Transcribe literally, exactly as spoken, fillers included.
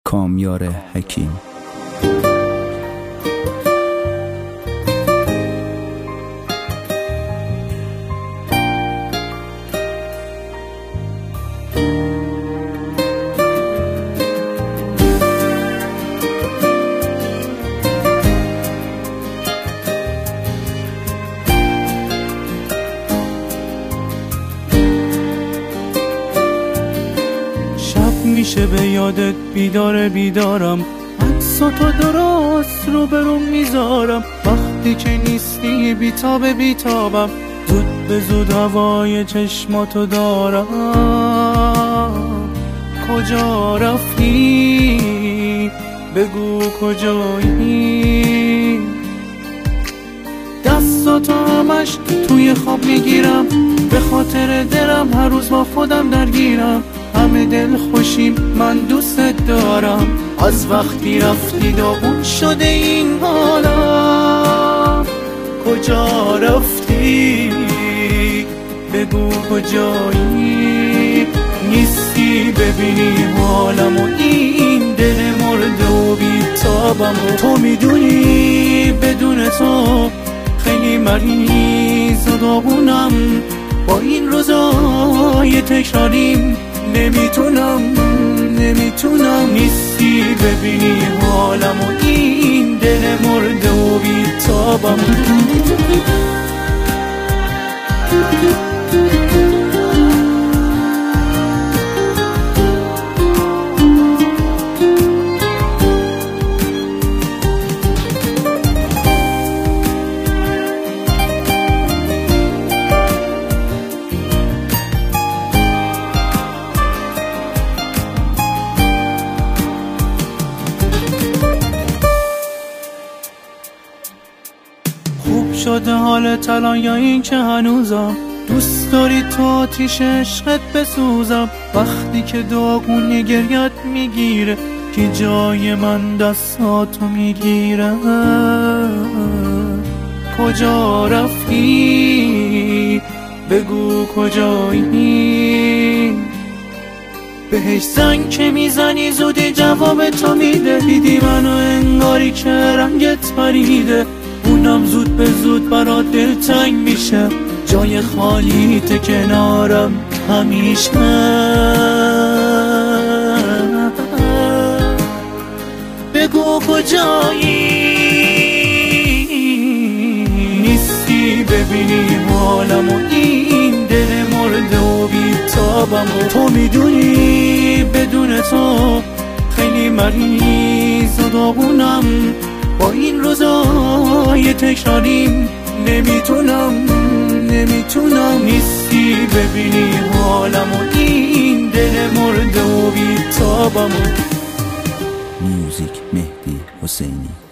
کامیار حکیم. میشه به یادت بیدار بیدارم، عکساتو درست رو برون میذارم. وقتی که نیستی بیتاب بیتابم، زود به زود هوای چشماتو دارم. کجا رفتی؟ بگو کجایی؟ دستاتو همش توی خواب میگیرم، به خاطر دلم هر روز با خودم درگیرم. همه دل خوشیم، من دوست دارم. از وقتی رفتی داغون شده این حالم. کجا رفتی؟ بگو کجایی؟ نیستی ببینی حالم و این دل مرده و بیتابم. و تو میدونی بدون تو خیلی مریض و داغونم. با این روزای تکراریم نمیتونم نمیتونم نیستی ببینی حالم و این دل مرده و بیتابم. خوب شده حالت الان یا این که هنوزم دوست داری تو آتیش عشقت بسوزم؟ وقتی که داغون گریت میگیره که جای من دستاتو میگیره. کجا رفتی؟ بگو کجایی؟ بهش زنگ که میزنی زودی جواب تو میده. دیدی منو انگاری که رنگت پریده، اونم زود به زود برات دلتنگ میشه. جای خالیت کنارم همیشه. بگو کجایی؟ نیستی ببینی حالم و این دل مرده و بیتابم. و تو میدونی بدون تو خیلی مریض و داغونم. با این روزای تکراریم نمیتونم نمیتونم نیستی ببینی حالم و این دل مرده و بیتابم. میوزیک مهدی حسینی.